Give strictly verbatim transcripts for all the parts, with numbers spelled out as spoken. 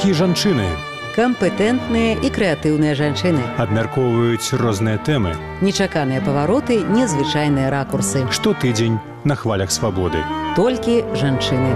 Толькі жанчыны. Кампетэнтныя і крэатыўныя жанчыны. Абмяркоўваюць розныя тэмы. Нечаканыя павароты, незвычайныя ракурсы. Штотыдзень на хвалях свабоды. Толькі жанчыны.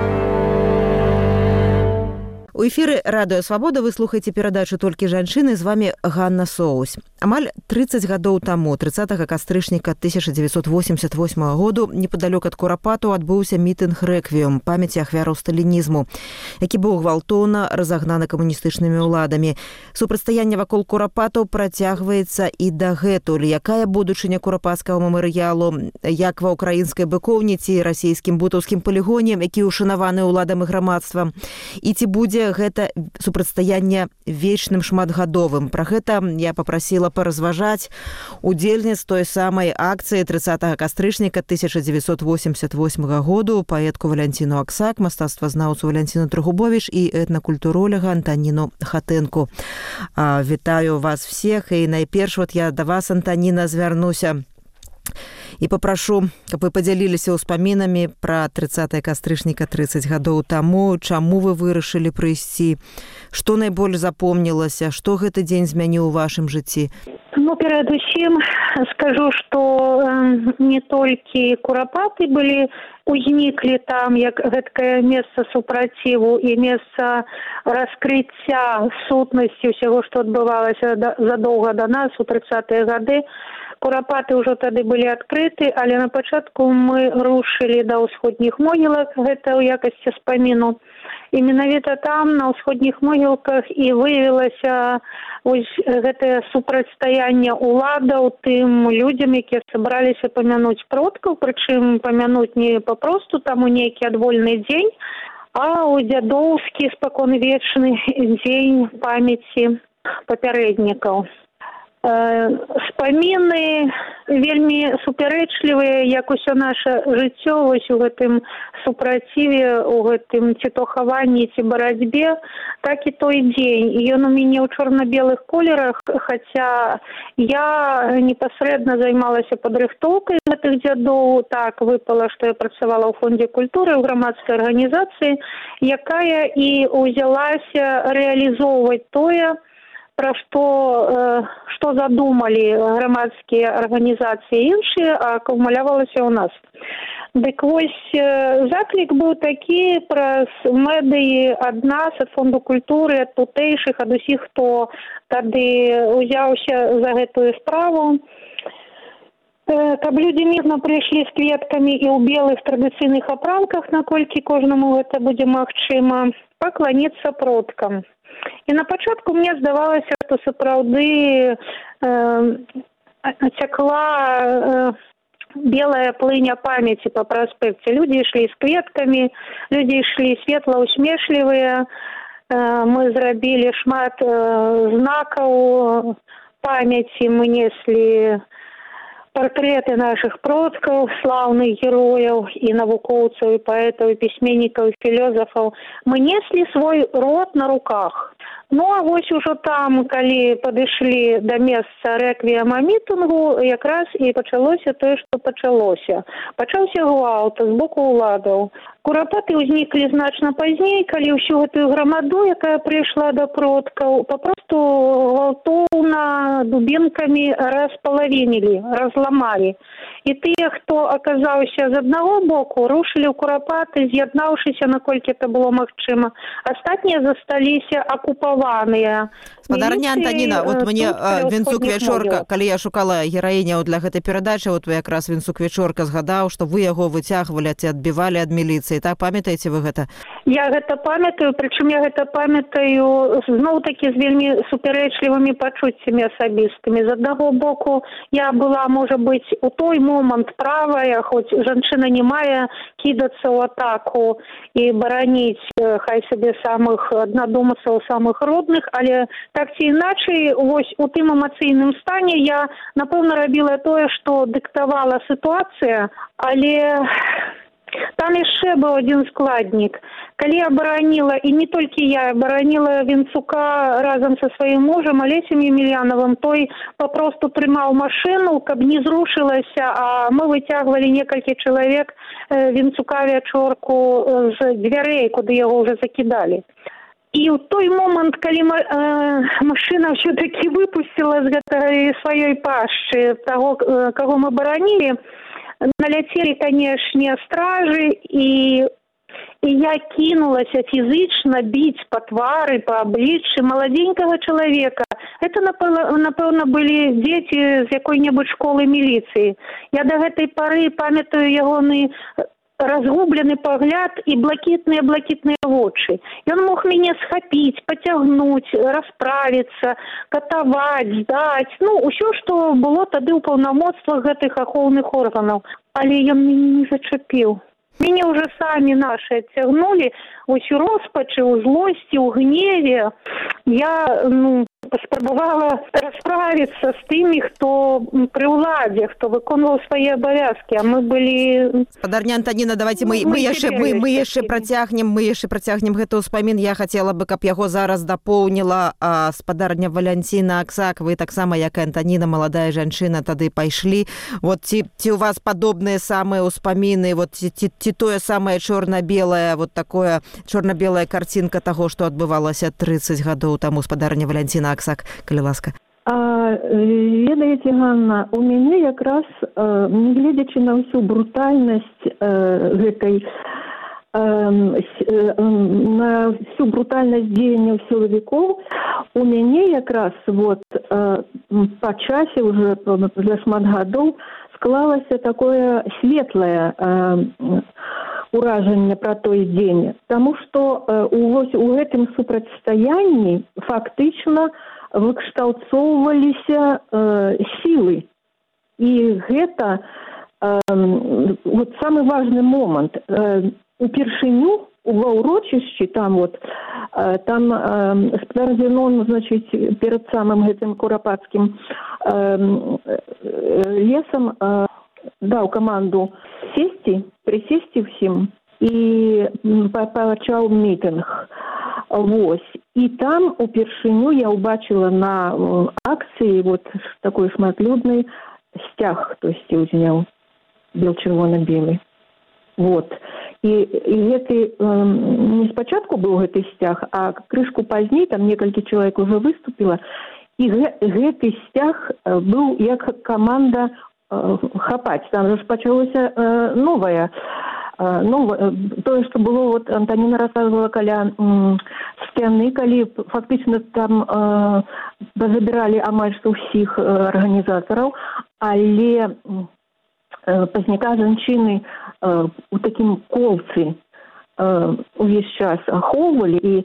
У эфіры Радыё Свабода вы слухаеце перадачу «Толькі жанчыны», з вами Ганна Соусь. Амаль трыццаць гадоў таму, трыццатага кастрычніка тысяча дзевяцьсот восемьдесят восьмага году, непадалёк ад Курапату адбыўся мітынг «Рэквіем» памяці ахвяраў сталінізму, які быў гвалтоўна разагнаны камуністычнымі ўладамі. Супрацьстаянне вакол Курапату працягваецца і дагэтуль. Якая будучыня курапацкага мемарыялу, як ва ўкраінскай быкоўні ці расійскім бутаўскім палігоне, які ўшанаваны ўладам і грамадствам, і ці будзе гэта супрацьстаянне вечным шматгадовым. Пра гэта я папрасіла паразважаць удзельніц той самай акцыі трыццатага кастрычніка тысяча дзевяцьсот восемьдесят восьмага году паэтку Валянціну Аксак, мастацтвазнаўцу Валянціну Трагубовіч і этнакультуролага Антаніну Хатэнку. Вітаю вас всех, і найперш вот я да вас, Антаніна, звярнуся і папрашу, каб вы падзяліліся ўспамінамі пра трыццатае кастрычніка трыццаць гадоў таму, чаму вы вырашылі прыйсці, што найбольш запомнілася, што гэты дзень змяніў у вашым жыцці? Ну, перадусім скажу, што не толькі Курапаты былі, узніклі там як гэткае месца супраціву і месца раскрыцця сутнасці ўсяго, што адбывалася задоўга да нас у трыццатыя гады. Курапаты ўжо тады былі адкрыты, але на пачатку мы рушылі да ўсходніх могілак, гэта ў якасці спаміну. І менавіта там, на ўсходніх могілках, і выявілася ось гэтае супрацьстаянне ўладаў тым людзям, якія сабраліся памянуць продкаў, прычым памянуць не папросту там у нейкі адвольны дзень, а ў дзядоўскі спаконвечны дзень памяці папярэднікаў. Спаміны вельмі супярэчлівыя, як усё наша жыццё вось у гэтым супраціве, у гэтым ці то хаванні, ці барацьбе, так і той дзень. Ён у мяне ў чорна-белых колерах, хаця я непасрэдна займалася падрыхтоўкай гэтых дзядоў. Так выпала, што я працавала ў фондзе культуры, ў грамадскай арганізацыі, якая і ўзялася рэалізоўваць тое, пра што, што задумалі грамадскія арганізацыі іншыя, а акумулявалася ў нас. Дык вось заклік быў такі праз медыі ад нас, ад фонду культуры, ад тутэйшых, ад усіх, хто тады ўзяўся за гэтую справу, каб людзі мірна прыйшлі з кветкамі і ў белых традыцыйных апранках, наколькі кожнаму гэта будзе магчыма, пакланіцца продкам. І на пачатку мне здавалася, што сапраўды э, цякла э, белая плыня памяці па праспекце. Людзі ішлі з кветкамі, людзі ішлі светла-усмешлівыя. Э, мы зрабілі шмат э, знакаў памяці, мы неслі партрэты нашых продкаў, слаўных герояў і навукоўцаў, і паэтаў, і пісьменнікаў, і філёзафаў. Мы неслі свой род на руках. Ну, а вось ужо там, калі падышлі да месца рэквіема мітынгу, якраз і пачалося тое, што пачалося. Пачаўся гвалт з боку ўладаў. Курапаты ўзніклі значна пазней, калі ўсю гэтую грамаду, якая прыйшла да продкаў, папросту гвалтоўна дубінкамі распалавінілі, разламалі. І тыя, хто аказаўся з аднаго боку, рушылі ў Курапаты, з'яднаўшыся, наколькі это было магчыма. Астатнія засталіся акупаваныя. Спадарня Антаніна, вот мне Вінцук Вячорка, калі я шукала гераіняў для гэтай перадачы, вот вы якраз Вінцук Вячорка згадаў, што вы яго выцягвалі ці адбівалі ад міліцыі. Так, памятаеце вы гэта? Я гэта памятаю, прычым я гэта памятаю зноў-такі з вельмі супярэчлівымі пачуццямі асабістымі. З аднаго боку, я была, можа быць, у той момант правая, хоць жанчына не мае кідацца ў атаку і бараніць, хай сабе самых аднадумцаў, самых родных, але так ці іначай, вось у тым эмацыйным стане я, напэўна, рабіла тое, што дыктавала сітуацыя, але там яшчэ быў адзін складнік. Калі я бараніла, і не толькі я, бараніла Вінцука разам са сваім мужам, Алесем Емельянавым, той папросту трымаў машыну, каб не зрушылася, а мы выцягвалі некалькі чалавек Вінцука Вячорку з дзвярэй, куды яго ўжо закідалі. І ў той момант, калі э, машына ўсё-такі выпусціла з гэтай сваёй пашчы таго, э, каго мы баранілі, наляцелі, канешне, стражы, і, і я кінулася фізычна біць па твары, па абліччы маладзенькага чалавека. Это, напэўна, былі дзеці з якой-небудзь школы міліцыі. Я да гэтай пары памятаю ягоны разгублены пагляд і блакітныя-блакітныя вочы. Ён мог мяне схапіць, пацягнуць, расправіцца, катаваць, здаць. Ну, усё, што было тады ў паўнамоцтвах гэтых ахоўных органаў. Але ён мяне не зачапіў. Мяне ўжо самі нашы адцягнулі, вось у роспачы, у злосці, у гневе. Я, ну, паспрабавала расправіцца з тымі, хто пры ўладзе, хто выконваў свае абавязкі, а мы былі... Спадарня Антаніна, давайте мы, мы, яшчэ, мы, мы яшчэ працягнем, мы яшчэ працягнем гэты ўспамін. Я хацела бы, каб яго зараз дапоўніла а, спадарня Валянціна Аксак. Вы таксама, як і Антаніна, маладая жанчына, тады пайшлі. Вот ці, ці у вас падобныя самыя ўспаміны, вот ці, ці, ці тое самае чорна-белае, вот такое чорна-белая карцінка таго, што адбывалася трыццаць гадоў таму, спадарня Валянціна Аксак, калі ласка. А, ведаеце, Ганна, у мяне якраз, э, не гледзячы на ўсю брутальнасць э, гэтай, э, э, на всю брутальнасць дзеянняў сілавікоў, у мяне якраз вот э, па часе уже за шмат гадоў склалася такое светлае э, уражанне пра той дзень, таму што э, у, у гэтым супрацьстаянні фактычна выкшталцоўваліся э, сілы. І гэта э, вот самы важны момант. Э, упершыню ва ўрочышчы там вот э, там э, спадар Зенон, значыць, перад самым гэтым курапацкім э, лесам э, даў каманду сесці, присесці ўсім і пачаў мітынг. Вось. І там упершыню я ўбачыла на акцыі вот такой шматлюднай сцяг, хтосьці ўзняў бел-чырвона-белы. Вот. І, і гэты, э, не спачатку быў гэты сцяг, а крышку пазней, там некалькі чалавек ужо выступіла, і гэ, гэты сцяг быў як каманда э, хапаць. Там же пачалося э, новае. Э, новое, тое, што было, вот Антаніна рассказывала каля э, сцяны, калі фактычна там э, забіралі амаль што ўсіх э, арганізатараў, але э, пазняка жанчыны э, у такім колцы э, увесь час ахоўвалі, і э,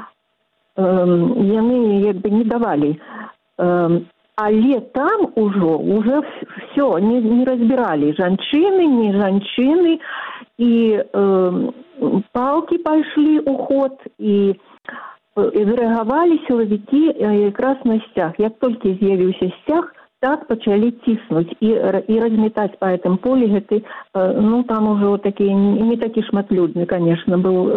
яны як бы не давалі. Э, але там ужо, уже все, не, не разбіралі жанчыны, не жанчыны, і э, палкі пайшлі ў ход, і і зарэагавалі сілавікі якраз на сцяг. Як толькі з'явіўся сцяг, так пачалі ціснуць і, і разметаць па гэтым полі гэты, ну там ужо такі, не такі шматлюдны, конечно, быў,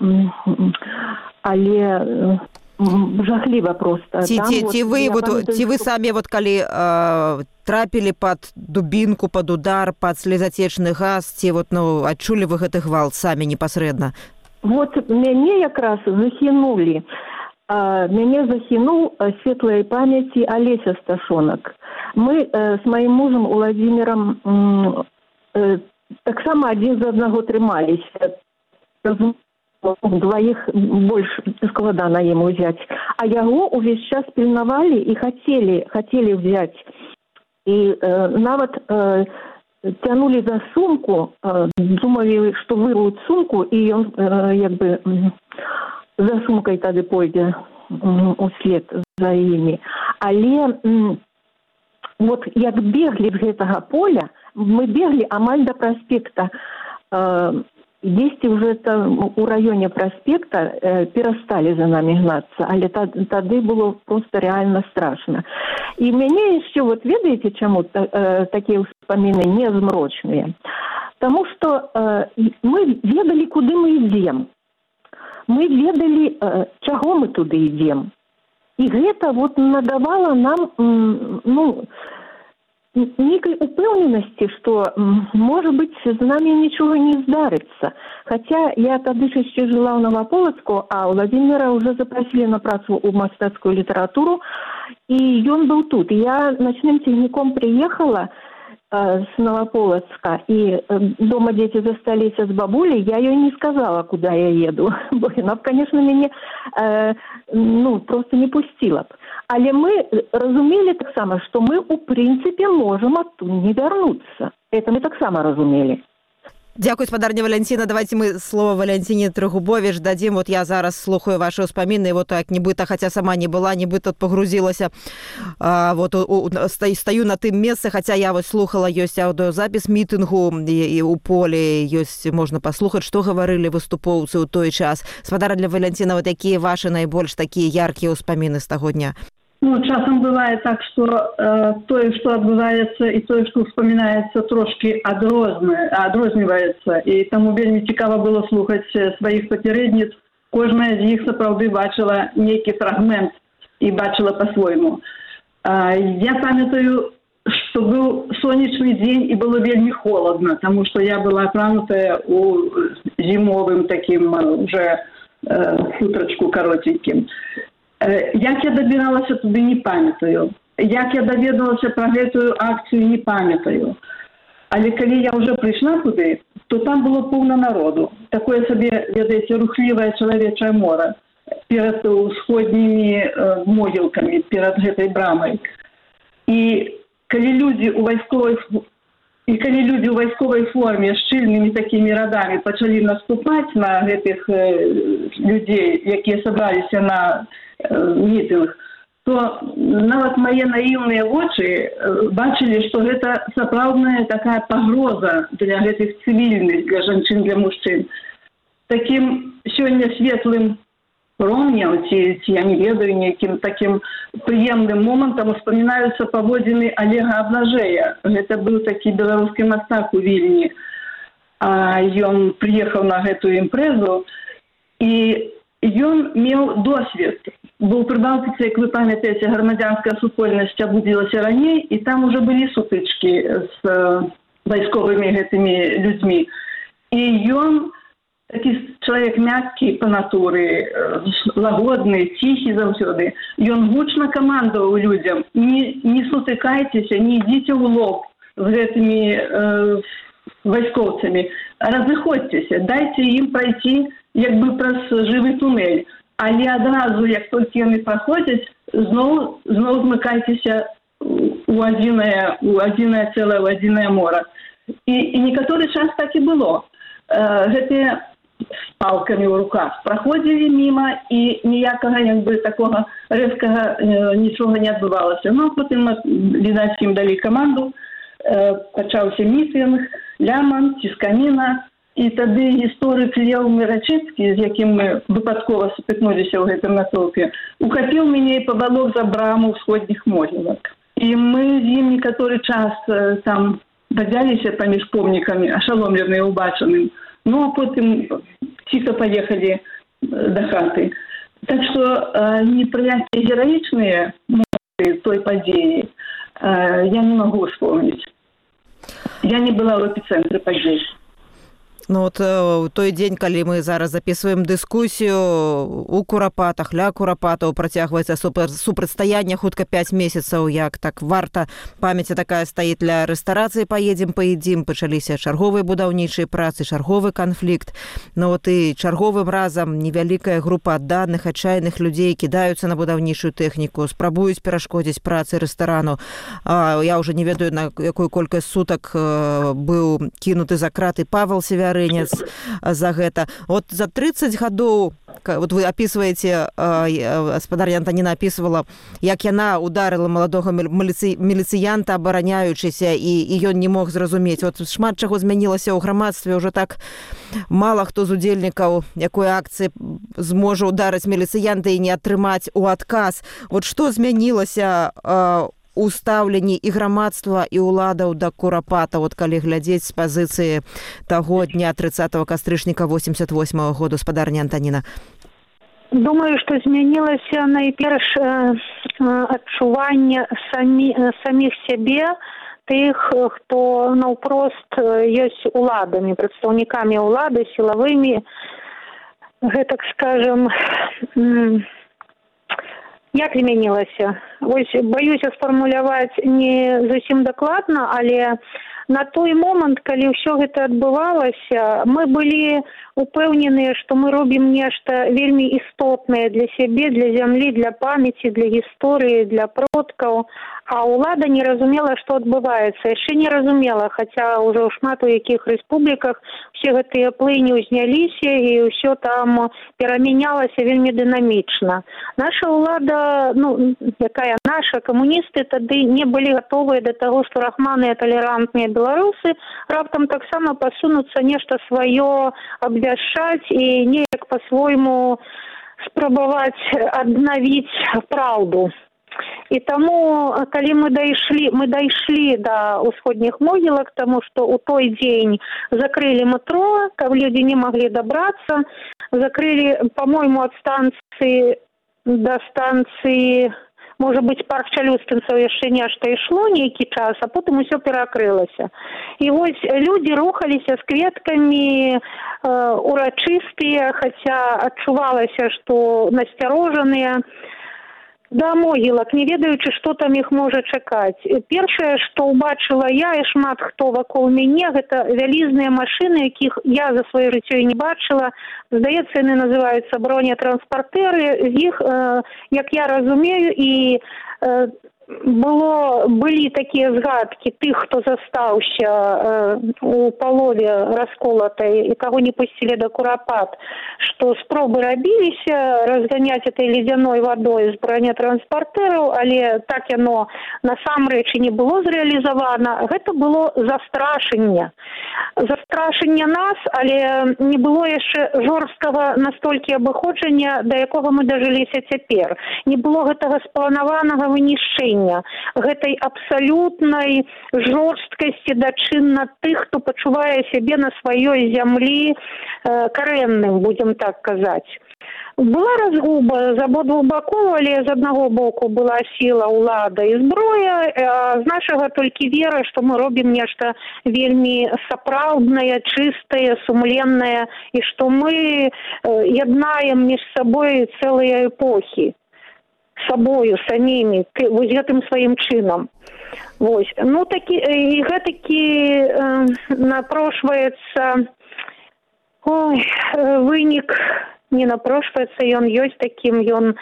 але жахліва проста. Ці, ці, вот, ці, вы, вот, памятаю, ці вы што... самі, вот, калі э, трапілі пад дубінку, пад удар, пад слезацечны газ, ці вот, ну, адчулі вы гэты гвалт самі непасрэдна? Вот мяне якраз захінулі. А, мяне захінуў светлай памяці Алеся Сташонак. Мы э, з маім мужам Уладзімірам э, таксама адзін за аднаго трымаліся. Двоих больш складана ім узяць. А яго увесь час пільнавалі і хацелі, хацелі взяць. І э, нават э, тянули за сумку, э, думали, что вырвут сумку, и он э, як бы э, за сумкой тады пойдзе э, услед за імі. Але э, вот як беглі з гэтага поля, мы беглі амаль до праспекта. Э, Дзесьці уже там у раёне праспекта э, перасталі за нами гнацца, але тады было просто реально страшно. І мяне яшчэ, вот ведаеце, чаму э, такія ўспаміны не змрочныя? Таму што э, мы ведалі, куды мы ідзем. Мы ведалі, э, чаго мы туды ідзем. І гэта вот надавала нам, э, ну, некой упэўненасці, што, можа быць, з намі нічога не здарыцца. Хаця я тады яшчэ жыла ў Новаполацку, а Владимира ўжо запрасілі на працу ў мастацкую літаратуру, і ён быў тут. І я начным цягніком прыехала з Новополацка, і дома дзеці засталіся з бабуляй, я ёй не сказала, куды я еду, бо яна б, конечно, мяне э, ну, просто не пусціла б. Але мы разумелі таксама, што мы, у прынцыпе, можам адтуль не вярнуцца. Это мы таксама разумелі. Дзякуй, спадарня Валянціна. Давайте мы слово Валянціне Трыгубовіч дадзім. Вот я зараз слухаю ваши ўспаміны, вот так нібыта, хаця сама не была, нібыта пагрузілася. А, вот у, у, стаю на тым месцы, хаця я вот слухала, ёсць аўдыёзапіс мітынгу, і, і у полі ёсць, можна паслухаць, што гаварылі выступоўцы ў той час. Спадарня Валянціна, вот якія ваши найбольш такія яркія ўспаміны з таго дня? Ну, часам бывае так, што э, тое, што адбываецца, і тое, што ўспамінаецца, трошкі адрозна, адрозніваецца. І таму вельмі цікава было слухаць сваіх папярэдніц. Кожная з іх сапраўды бачыла нейкі фрагмент і бачыла па-свойму. Э, я памятаю, што быў сонечны дзень і было вельмі холадна, таму што я была апранутая у зімовым такім уже э, футрачку каротенькім. Як я дабіралася туды, не памятаю. Як я даведалася пра гэтую акцыю, не памятаю. Але калі я ўжо прыйшла туды, то там было поўна народу. Такое сабе, ведаеце, рухлівае чалавечае мора перад усходнімі э, могілкамі, перад гэтай брамай. І калі людзі ў вайсковай і калі людзі ў вайсковай форме з шчыльнымі такімі радамі пачалі наступаць на гэтых э, людзей, якія сабраліся на мітынг, то нават мае наіўныя вочы бачылі, што гэта сапраўдная такая пагроза для гэтых цывільных, для жанчын, для мужчын. Такім сёння светлым промнем, ці, ці я не ведаю, нейкім такім прыемным момантам успамінаюцца паводзіны Олега Аблажэя. Гэта быў такі беларускі мастак у Вільні. А ён прыехаў на гэтую імпрэзу, і ён меў досвед. Бо ў Прыбалтыцы, як вы памятаеце, грамадзянская супольнасць абудзілася раней, і там уже былі сутычкі з вайсковымі гэтымі людзьмі. І ён, такі чалавек мяккі па натуры, лагодны, ціхі заўсёды, ён гучна камандаваў людзям: не, не сутыкайцеся, не ідзіце ў лоб з гэтымі э, вайскоўцамі, разыходзьцеся, дайце ім прайсці як бы праз жывы тунэль. Але адразу, як толькі яны праходзяць, зноў, зноў змыкайцеся у адзінае, у адзінае цэлае, у адзінае мора. І, і некаторы час так і было. Э, гэтыя з палкамі ў руках праходзілі міма, і ніякага, як бы, такога рэзкага э, нічога не адбывалася. Ну, потым, відаць, ім далі каманду, э, пачаўся мітынг, ляман, цісканіна. І тады гісторык Леў Мірачэцкі, з якім мы выпадкова сутыкнуліся ў гэтым натоўпе, ухапіў мяне і павалок за браму ўсходніх могілак. І мы з ім некаторы час э, там бадзяліся паміж помнікамі, ашаломленыя ўбачаным. Ну, а потым ціха паехалі э, да хаты. Так што э, ні пра якія гераічныя моменты той падзеі э, я не магу вспомніць. Я не была ў эпіцэнтры падзей. Ну вот э, той дзень, калі мы зараз записываем дыскусію, у Курапатах, ля Курапатаў працягваецца супер, супрацьстаянне хутка пяць месяцаў, як так варта. Памяці такая стаіць для рэстарацыі «Паедзем, паедзім». Пачаліся чарговыя будаўнічыя працы, чарговы канфлікт. Ну вот і чарговым разам невялікая група адданых, адчайных людзей кідаюцца на будаўнічую тэхніку, спрабуюць перашкодзіць працы рэстарану. А, я ўжо не ведаю, на якую колькасць сутак э, быў кінуты за краты Павел Севярынец за гэта. Вот за тридцать гадоў, вот вы описываете, спадарня Антаніна описывала, як яна ударила маладога міліцый, міліцыянта, абараняючыся, і, і ён не мог зразумець. Вот шмат чаго змянілася ў грамадстве, ўжо так мала хто з удзельнікаў якой акцыі зможа ударыць міліцыянта і не атрымаць у адказ. Вот што змянілася у стаўленні і грамадства, і ўладаў да Курапата, вот калі глядзець з пазіцыі таго дня тридцатого кастрычніка восемьдесят восьмого году, спадарня Антаніна? Думаю, што змянілася найперш адчуванне самі, саміх сябе тых, хто наўпрост ёсць уладамі, прадстаўнікамі ўлады, сілавымі, гэтак скажем, як змянілася? Вось баюся сфармуляваць не зусім дакладна, але на той момант, калі ўсё гэта адбывалася, мы былі упэўненыя, што мы робім нешта вельмі істотнае для сябе, для зямлі, для памяці, для гісторыі, для продкаў, а ўлада не разумела, што адбываецца. Яшчэ не разумела, хаця ўжо шмат у якіх рэспубліках усе гэтыя плыні ўзняліся і ўсё там перамянялася вельмі дынамічна. Наша ўлада, ну, якая наша, камуністы тады не былі гатовыя да таго, што рахманыя талерантныя беларусы раптам таксама пасунуцца нешта сваё абвяшчаць і неяк па-свойму спрабаваць аднавіць праўду. І таму, калі мы дайшлі, мы дайшлі да ўсходніх могілак, таму што ў той дзень закрылі метро, каб людзі не маглі дабрацца, закрылі, па-мойму, ад станцыі да станцыі, можа быць, парк Чалюскінцаў яшчэ нешта ішло нейкі час, а потым усё перакрылася. І вось людзі рухаліся з кветкамі, э, урачыстыя, хаця адчувалася, што насцярожаныя, да могілак, не ведаючы, што там іх можа чакаць. Першае, што ўбачыла я і шмат хто вакол мяне, гэта вялізныя машыны, якіх я за сваё жыццё і не бачыла. Здаецца, яны называюцца бронетранспартэры. З іх, э, як я разумею, і э, было, былі такія згадкі тых, хто застаўся э, у палове расколатай і каго не пусцілі да Курапат, што спробы рабіліся разганяць этой ледзяной вадой з бронетранспартэраў, але так яно насамрэч і не было зрэалізавана. Гэта было застрашэнне. Застрашэнне нас, але не было яшчэ жорсткага настолькі абыходжання, да якога мы дажыліся цяпер. Не было гэтага спланаванага вынішчэння, гэтай абсалютнай жорсткасці дачынна тых, хто пачувае сябе на сваёй зямлі э, карэнным, будзем так казаць. Была разгуба з абодвух бакоў, але з аднаго боку была сіла, ўлада і зброя, а з нашага толькі вера, што мы робім нешта вельмі сапраўднае, чыстае, сумленнае, і што мы э, яднаем між сабой цэлыя эпохі. Сабою, самімі, вось гэтым сваім чынам. Вось. Ну, такі, і гэтакі э, напрошваецца ой, вынік, не напрошваецца, ён ёсць такім, ён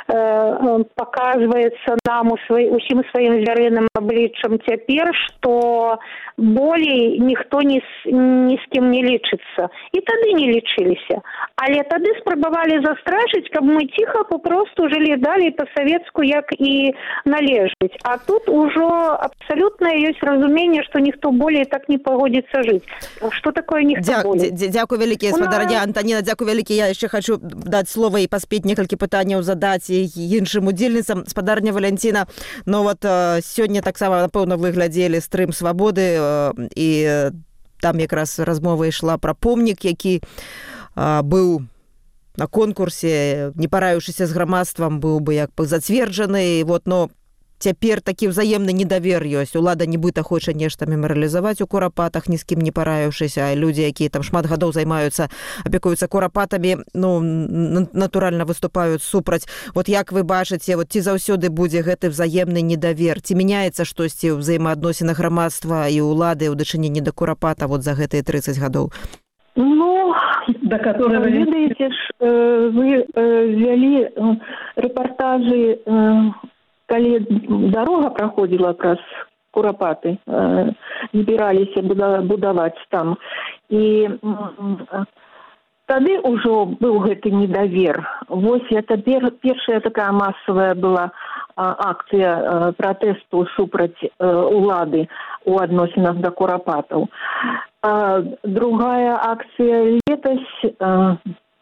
э, паказваецца нам у свай, усім сваім звярыным абліччам цяпер, што болей ніхто ні, ні з кім не лічыцца. І тады не лічыліся. Але тады спрабавалі застрашыць, каб мы ціха папросту жылі далей па-савецку, як і належыць. А тут ужо абсалютнае ёсць разуменне, што ніхто болей так не пагодзіцца жыць. Што такое ніхто Дя, болей? Дзякуй вялікі, спадарня Антаніна, дзякуй вялікі. Я яшчэ хочу даць слова і паспець некалькі пытанняў задаць іншым удзельніцам. Спадарня Валянціна, ну вот сёння таксама, напэўна, вы глядзелі стрым свабоды, і там якраз размова ішла пра помнік, які быў на конкурсе, не параіўшыся з грамадствам, быў бы як бы зацверджаны. Вот, но цяпер такі ўзаемны недавер ёсць. Улада нібыта хоча нешта мемарыялізаваць у Курапатах, ні з кім не параіўшыся, а людзі, якія там шмат гадоў займаюцца, апекуюцца Курапатамі, ну, натуральна выступаюць супраць. Вот як вы бачыце, вот ці заўсёды будзе гэты ўзаемны недавер? Ці мяняецца штосьці ў ўзаемаадносінах грамадства і ўлады ў дачыненні да Курапата вот за гэтыя трыццаць гадоў? Ну, до которого... вы ведаеце ж, вы вялі рэпартажы, калі дарога праходзіла праз Курапаты, э, збіраліся будаваць там. І э, тады ўжо быў гэты недавер. Вось это пер, першая такая масавая была э, акцыя э, пратэсту супраць э, улады у адносінах да Курапатаў. А другая акцыя летась, э, э,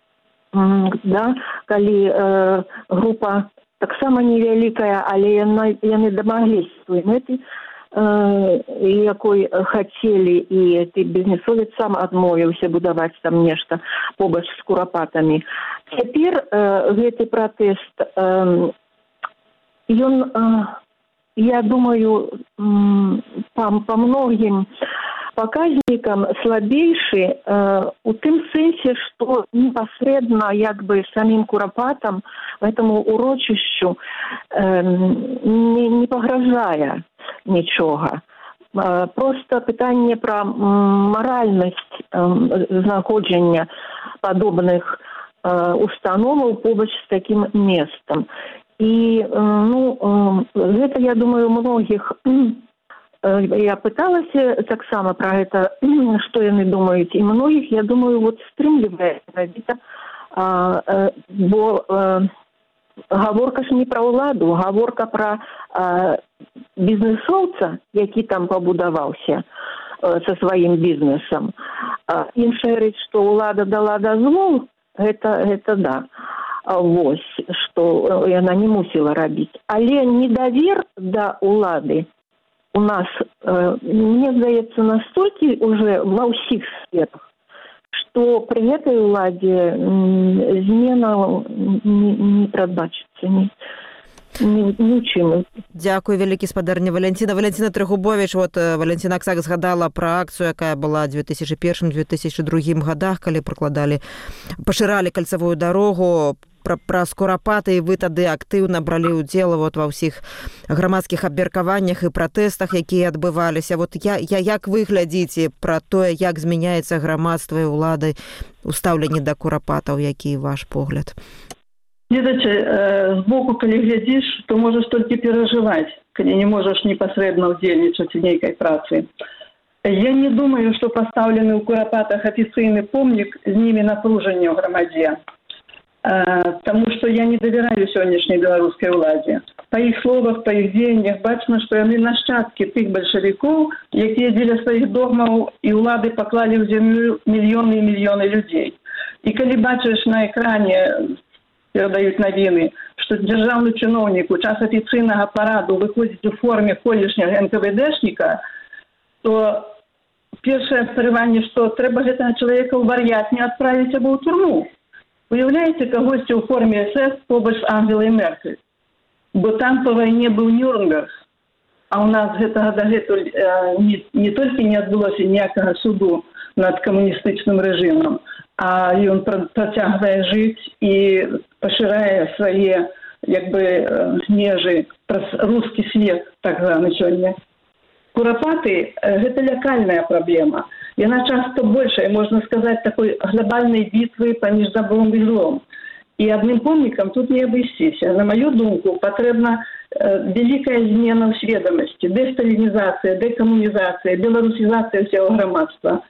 да, калі э, група таксама невялікая, але яна, яны дамагліся той мэты, э, якой хацелі, і ты бізнесовец сам адмовіўся будаваць там нешта побач з Курапатамі. Цяпер э, гэты пратэст, э, ён, э, я думаю, э, по, по многим показникам слабейшы э, у тым сэнсе, што непасрэдна як бы самім курапатам гэтаму урочышчу э, не, не пагражае нічога. Э, просто пытанне пра маральнасць э, знаходжання падобных э, установаў побач з такім месцам. І э, ну, э, гэта, я думаю, многіх... Я пыталася таксама пра гэта, што яны думаюць, і многіх, я думаю, вот стрымлівае гэта, а, бо а, гаворка ж не пра ўладу, гаворка пра а, бізнесоўца, які там пабудаваўся а, са сваім бізнесам. А, іншая рэч, што ўлада дала дазвол, гэта, гэта да. А, вось, што яна не мусіла рабіць. Але недавер да ўлады у нас, э, мне здаецца, настолькі уже ва ўсіх сферах, што пры гэтай уладзе змена не, не прадбачыцца ні, ні, нічым. Дзякуй, вялікі спадарня Валянціна. Валянціна Трыгубовіч, вот Валянціна Аксак згадала пра акцыю, якая была ў две тысячы першым - две тысячы другім годах, калі пракладалі, пашыралі кальцавую дарогу. Пра, пра скурапаты, і вы тады актыўна бралі ўдзел вот ва ўсіх грамадскіх абмеркаваннях і пратэстах, якія адбываліся. Вот я, я, як вы глядзіце пра тое, як змяняецца грамадства і ўлады ў стаўленні да курапатаў, які ваш погляд? Гледачы, з боку, калі глядзіш, то можаш толькі перажываць, калі не можаш непасрэдна ўдзельнічаць у нейкай працы. Я не думаю, што пастаўлены ў курапатах афіцыйны помнік зніме напружанне ў грамадзе. Тому что я не доверяю сённяшняй беларускай уладзе. Па іх словах, па іх дзеяннях бачна, што яны нашчадкі тых бальшавікоў, якія дзеля сваіх догмаў і ўлады паклалі ў зямлю мільёны і мільёны людзей. І калі бачыш на экране, перадаюць навіны, што дзяржаўны чыноўнік у час афіцыйнага параду выходзіць у форме колішняга эн ка вэ дэшніка, то першае спарыванне, што трэба гэтага чалавека ў вар'ятню адправіць або ў турму. Уявляеце кагосьці ў форме эс эс побач з Ангелай Меркель, бо там па вайне быў Нюрнберг, а ў нас гэтага дагэтуль э, не, не толькі не адбылося ніякага суду над камуністычным рэжымам, а ён працягвае жыць і пашырае свае як бы межы праз рускі свет, так званы сёння. Курапаты – гэта лякальная праблема. Яна часто большая, можна сказаць, такой глобальнай бітвы паміж добром і злом. І адным помнікам тут не абысціся. На маю думку, патрэбна э, вялікая змена ў сведамасці, дэсталінізацыя, дэкамунізацыя, беларусізацыя ўсяго грамадства.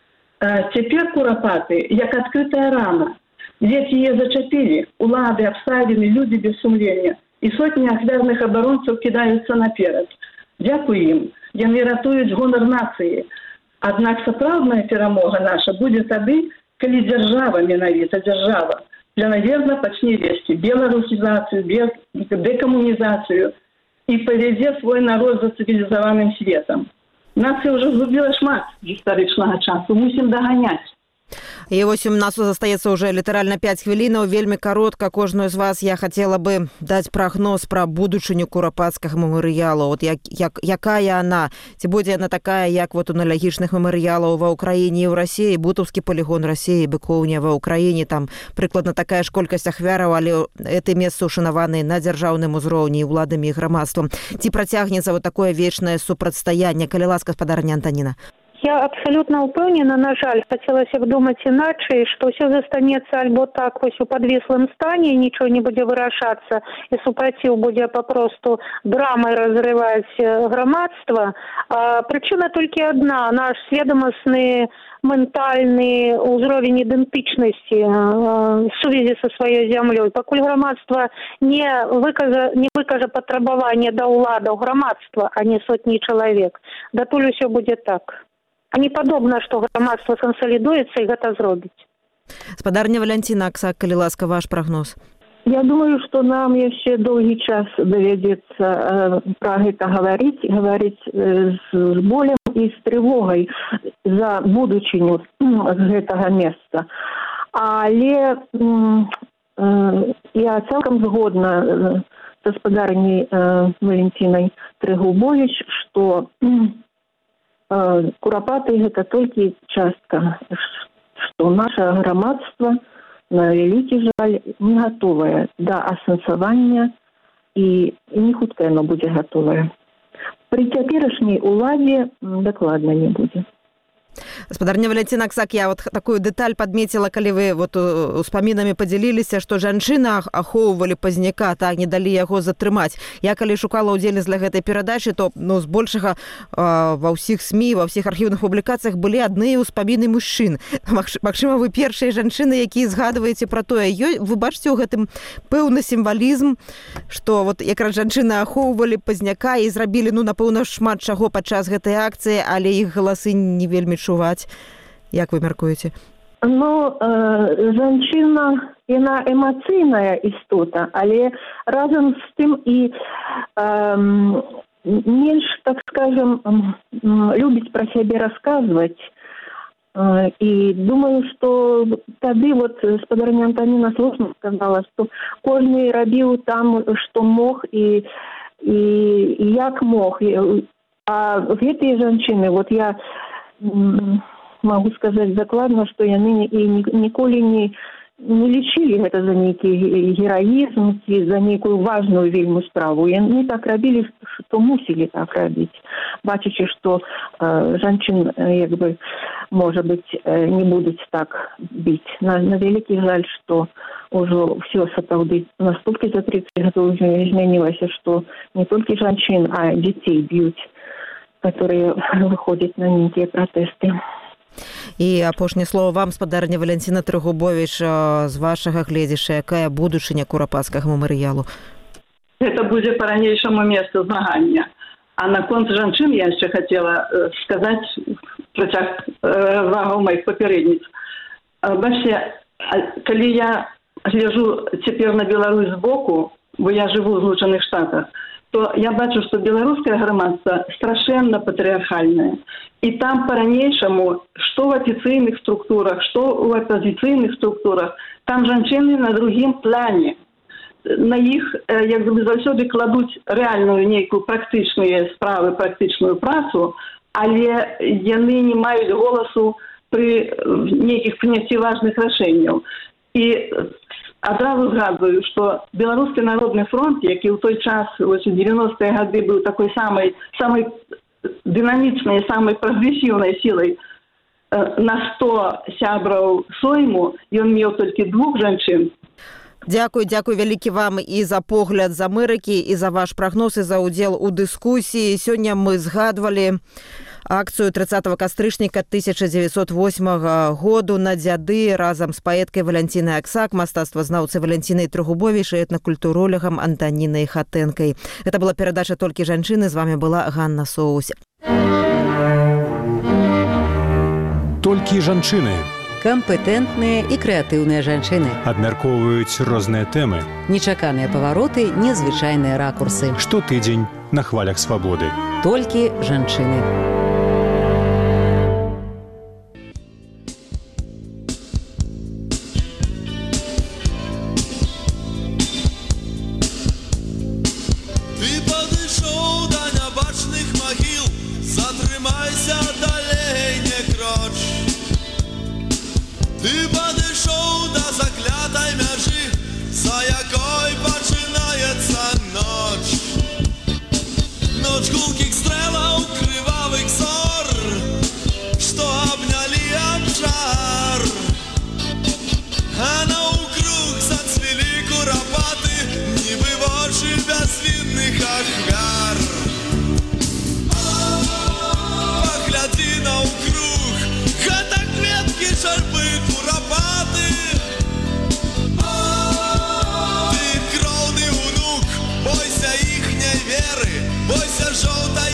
Э, цяпер курапаты, як адкрытая рана. Дзеці яе зачапілі, улады, абставіны, людзі без сумлення. І сотні ахвярных абаронцаў кідаюцца наперад. Дзякуй ім. Яны ратуюць гонар нацыі. Аднак сапраўдная перамога наша будзе тады, калі дзяржава, менавіта дзяржава, планамерна пачне весці беларусізацыю, дэкамунізацыю і павядзе свой народ за цывілізаваным светам. Нацыя ўжо згубіла шмат гістарычнага часу, мусім даганяць. І вось у нас застаецца ўжо літаральна пяць хвілінаў. Вельмі каротка кожную з вас я хацела бы даць прагноз пра будучыню курапацкага мемарыялу. Вот як, як, якая яна? Ці будзе яна такая, як вот у аналагічных мемарыялаў ва ўкраіне і ў Расіі, Бутаўскі полігон Расіі, Быкоўня ва ўкраіне, там прыкладна такая ж колькасць ахвяраў, але гэты месцы ушанаваны на дзяржаўным узроўні і ўладамі і грамадствам. Ці працягнецца вот такое вечнае супрацьстаянне? Калі ласка, спадарня Антаніна. Я абсолютно упэўнена, на жаль, хацелася б думаць іначай, што ўсё застанецца альбо так вось у падвіслым стане, нічого не будзе вырашацца, і супраціў будзе папросту драмай разрываць грамадства. А прычына толькі адна: наш сведамасны ментальны ўзровень ідэнтычнасці в сувязі са сваёй зямлёй. Пакуль грамадства не выказа, не выкажа патрабаванне да ўладаў грамадства, а не сотні чалавек, датуль усё будзе так. А не падобна, што грамадства кансалідуецца і гэта зробіць. Спадарня Валянціна Аксак, калі ласка, ваш прагноз. Я думаю, што нам яшчэ доўгі час давядзецца э, пра гэта гаварыць, гаварыць э, з болем і з трывогай за будучыню з гэтага месца. Але э, я цалкам згодна са спадарняй э, Валянцінай Трыгубовіч, што курапаты гэта толькі частка, што наша грамадства, на вялікі жаль, не гатовае да асэнсавання і не хутка яно будзе гатовае. Пры цяперашняй уладзе дакладна не будзе. Гаспадарня Валентина Аксак, я вот такую деталь подметила, калі вы вот успамінамі падзяліліся, што жанчына ахоўвалі пазняка, так, не далі яго затрымаць. Я калі шукала ўдзельніц для гэтай перадачы, то ну, збольшага э, ва ўсіх СМІ, ва ўсіх архіўных публікацыях былі адныя ўспаміны мужчын. Магчыма, вы першыя жанчыны, якія згадваеце пра тое. Вы бачыце ў гэтым пэўны сімвалізм, што вот якраз жанчыны ахоўвалі пазняка і зрабілі, ну, напэўна, шмат чаго падчас гэтай акцыі, але іх галасы не вельмі чуваць. Як вы мяркуеце? Ну, э, жанчына, яна эмацыйная істота, але разам з тым і э, менш, так скажем, любіць пра сябе расказваць. Э, і думаю, што тады вот гаспадарня Антаніна слушна сказала, што кожны рабіў там, што мог і, і, і як мог. А гэтыя жанчыны, вот я могу сказаць дакладна, што яны ніколі не, не лічылі гэта за нейкі гераізм ці за нейкую важную вельмі справу. Яны так рабілі, што мусілі так рабіць. Бачачы, што э, жанчын, як бы, можа быць, э, не будуць так біць. На, на вялікі жаль, што ўжо ўсё сапраўды наступкі за тридцать гадоў змянілася, што не толькі жанчын, а дзяцей б'юць, которые выходят на некие протесты. І апошняе слово вам, спадарня Валентина Трыгубович, з вашага гледзяша, якая будучыня курапацкага мемарыялу? Это будзе па-ранейшаму месца змагання. А наконт жанчын я яшчэ хацела сказаць працяг вагаў маіх папярэдніц. Бачце, калі я гляджу цяпер на Беларусь збоку, бо я жыву ў Злучаных Штатах, то я бачу, што беларускае грамадства страшэнна патрыархальнае. І там па-ранейшаму, што ў афіцыйных структурах, што ў апазіцыйных структурах, там жанчыны на другім плане. На іх, як бы, заўсёды кладуць рэальную нейкую практычную справы, практычную працу, але яны не маюць голасу пры нейкіх прыняцці важных рашэнняў. І адразу згадваю, што Беларускі народны фронт, які ў той час, вось у девяностыя гады, быў такой самай, самай дынамічнай, самай прагрэсіўнай сілай на сто сябраў сойму, ён меў толькі двух жанчын. Дзякуй, дзякуй вялікі вам і за погляд з Амерыкі, і за ваш прагноз, і за ўдзел у дыскусіі. Сёння мы згадвалі акцыю тридцатого кастрычніка тысяча девятьсот восьмага году на дзяды разам з паэткай Валентинай Аксак, мастацтвазнаўцай Валентинай Трыгубович і этнакультуролягам Антанінай Хатэнкай. Гэта была перадача «Толькі жанчыны». З вами была Ганна Соусь. Толькі жанчыны. Кампетэнтныя і крэатыўныя жанчыны. Абмяркоўваюць розныя тэмы. Нечаканыя павароты, незвычайныя ракурсы. Штотыдзень на хвалях свабоды. Толькі жанчыны. Ты падышоў да нябачных магіл, затрымайся